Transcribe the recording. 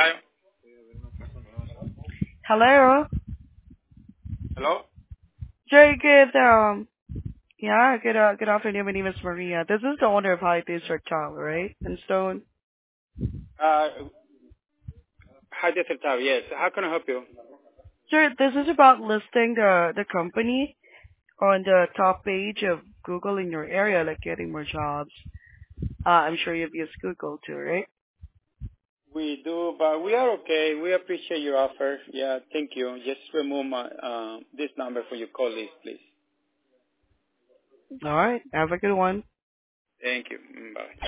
Hi. Hello. Hello? Very good. Yeah. Good afternoon. My name is Maria. This is the owner of High Taste Rectal, right? In Stone. Uh, Hi, this is Tav. Yes. How can I help you? Sir, this is about listing the company on the top page of Google in your area, like getting more jobs. I'm sure you've used Google too, right? We do, but we are okay. We appreciate your offer. Yeah, thank you. Just remove this number for your call list, please. All right. Have a good one. Thank you. Bye.